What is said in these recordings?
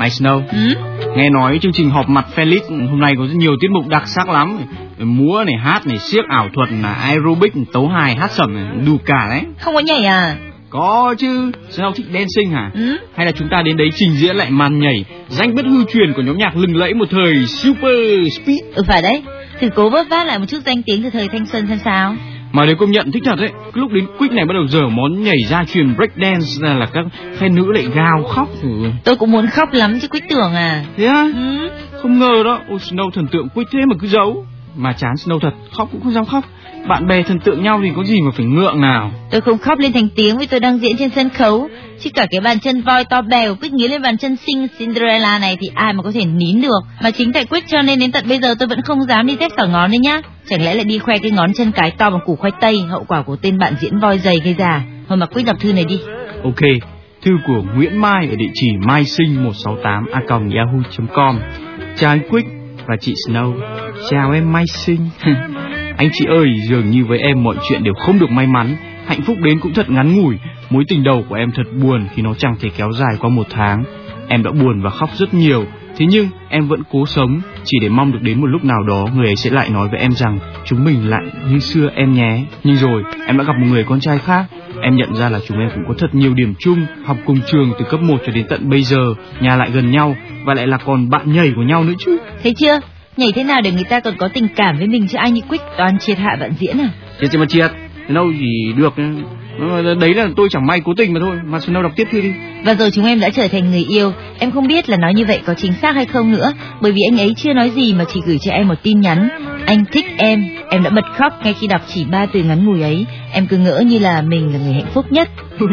Này Snow, nghe nói chương trình họp mặt Felix hôm nay có rất nhiều tiết mục đặc sắc lắm. Múa này, hát này, xiếc ảo thuật, là aerobic, tấu hài, hát sẩm này, đủ cả đấy. Không có nhảy à? Có chứ. Snow thích dancing hả? Hay là chúng ta đến đấy trình diễn lại màn nhảy danh bất hư truyền của nhóm nhạc lừng lẫy một thời Super Speed? Phải đấy. Thử cố vớt vát lại một chút danh tiếng từ thời thanh xuân xem sao. Mà nếu công nhận thích thật đấy, lúc đến Quick này bắt đầu dở món nhảy gia truyền breakdance là các fan nữ lại gào khóc. Tôi cũng muốn khóc lắm chứ Quick tưởng à. Thế á? Không ngờ đó. Ôi, Snow thần tượng Quick thế mà cứ giấu. Mà chán Snow thật, khóc cũng không dám khóc. Bạn bè thần tượng nhau thì có gì mà phải ngượng nào. Tôi không khóc lên thành tiếng vì tôi đang diễn trên sân khấu. Chứ cả cái bàn chân voi to bè của Quick nghĩ lên bàn chân xinh Cinderella này thì ai mà có thể nín được. Mà chính tại Quick cho nên đến tận bây giờ tôi vẫn không dám đi dép xỏ ngón đấy nhá. Chẳng lẽ lại đi khoe cái ngón chân cái to bằng củ khoai tây, hậu quả của tên bạn diễn voi dày gây ra. Thôi mà Quick đọc thư này đi. Ok, thư của Nguyễn Mai ở địa chỉ maisinh168a.yahoo.com. Chào anh Quick và chị Snow. Chào em Mai Sinh. Anh chị ơi, dường như với em mọi chuyện đều không được may mắn. Hạnh phúc đến cũng thật ngắn ngủi. Mối tình đầu của em thật buồn khi nó chẳng thể kéo dài qua 1 tháng. Em đã buồn và khóc rất nhiều. Thế nhưng em vẫn cố sống, chỉ để mong được đến một lúc nào đó người ấy sẽ lại nói với em rằng chúng mình lại như xưa em nhé. Nhưng rồi em đã gặp một người con trai khác. Em nhận ra là chúng em cũng có thật nhiều điểm chung. Học cùng trường từ cấp 1 cho đến tận bây giờ, nhà lại gần nhau và lại là còn bạn nhảy của nhau nữa chứ. Thấy chưa? Nhảy thế nào để người ta còn có tình cảm với mình chứ anh như Quick toàn triệt hạ bạn diễn à? Triệt mà triệt, đâu gì được. Đấy là tôi chẳng may cố tình mà thôi. Mà Snow đọc tiếp thư đi. Và rồi chúng em đã trở thành người yêu. Em không biết là nói như vậy có chính xác hay không nữa, bởi vì anh ấy chưa nói gì mà chỉ gửi cho em một tin nhắn: anh thích em. Em đã bật khóc ngay khi đọc chỉ 3 từ ngắn ngủi ấy. Em cứ ngỡ như là mình là người hạnh phúc nhất.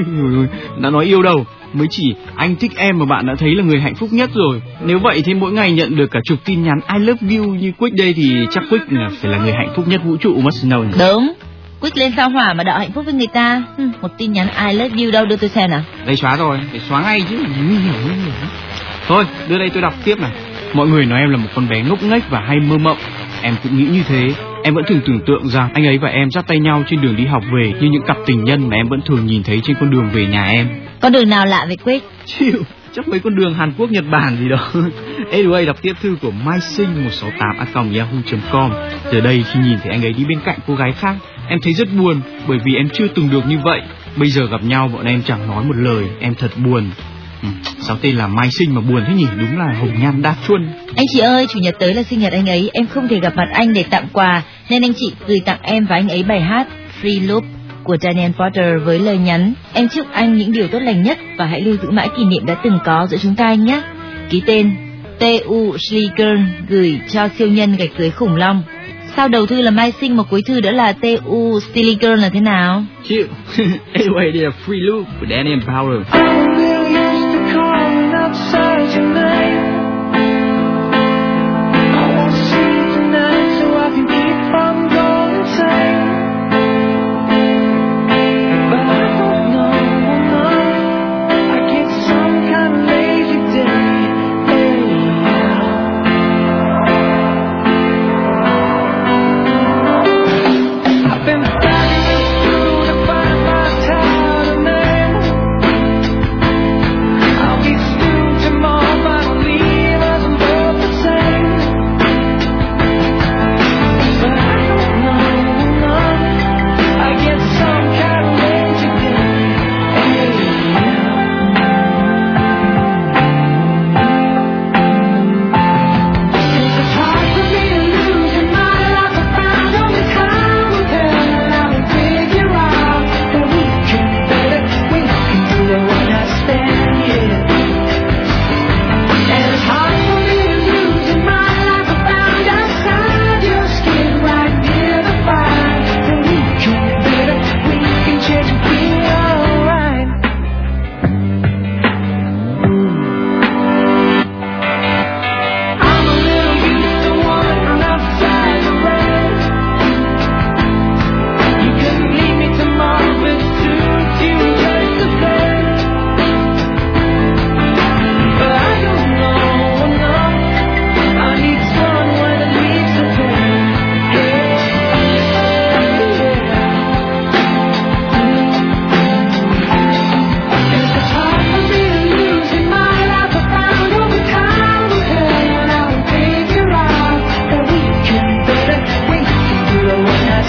Đã nói yêu đâu, mới chỉ anh thích em mà bạn đã thấy là người hạnh phúc nhất rồi. Nếu vậy thì mỗi ngày nhận được cả chục tin nhắn I love you như Quick đây thì chắc Quick phải là người hạnh phúc nhất vũ trụ mất Snow nhỉ? Đúng. Quick lên sao hỏa mà đọ hạnh phúc với người ta. Một tin nhắn I love you đâu, đưa tôi xem nào. Đây xóa rồi, để xóa ngay chứ. Nguy hiểm. Thôi, đưa đây tôi đọc tiếp này. Mọi người nói em là một con bé ngốc nghếch và hay mơ mộng. Em cũng nghĩ như thế. Em vẫn thường tưởng tượng rằng anh ấy và em dắt tay nhau trên đường đi học về như những cặp tình nhân mà em vẫn thường nhìn thấy trên con đường về nhà em. Con đường nào lạ với Quick? Chịu, chắc mấy con đường Hàn Quốc, Nhật Bản gì đó. Anyway, đọc tiếp thư của maisinh168a.yahoo.com. Giờ đây khi nhìn thấy anh ấy đi bên cạnh cô gái khác, em thấy rất buồn, bởi vì em chưa từng được như vậy. Bây giờ gặp nhau bọn em chẳng nói một lời, em thật buồn. Sao tên là Mai Sinh mà buồn thế nhỉ? Đúng là hồng nhan đa chuân. Anh chị ơi, chủ nhật tới là sinh nhật anh ấy, em không thể gặp mặt anh để tặng quà, nên anh chị gửi tặng em và anh ấy bài hát Free Loop của Daniel Porter với lời nhắn: em chúc anh những điều tốt lành nhất và hãy lưu giữ mãi kỷ niệm đã từng có giữa chúng ta anh nhé. Ký tên T.U. Schliegern, gửi cho siêu nhân gạch dưới khủng long. Sau đầu thư là Mai Sinh, một cuối thư nữa là T.U. Schliegern là thế nào? Chịu. Anyway, đây là Free Loop của Daniel Porter.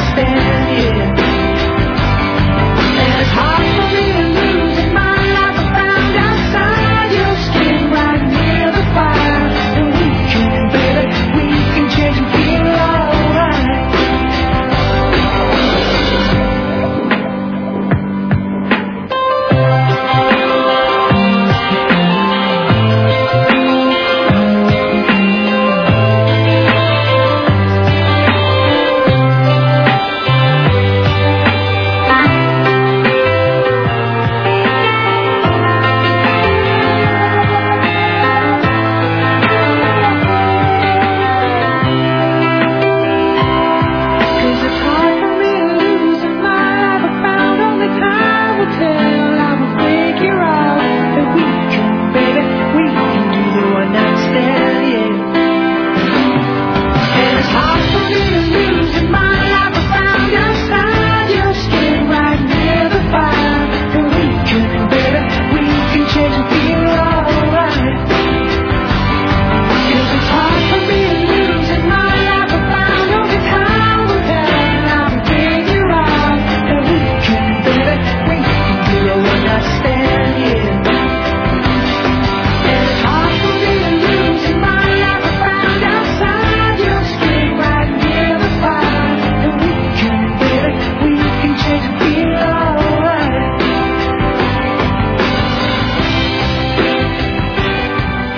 stand here.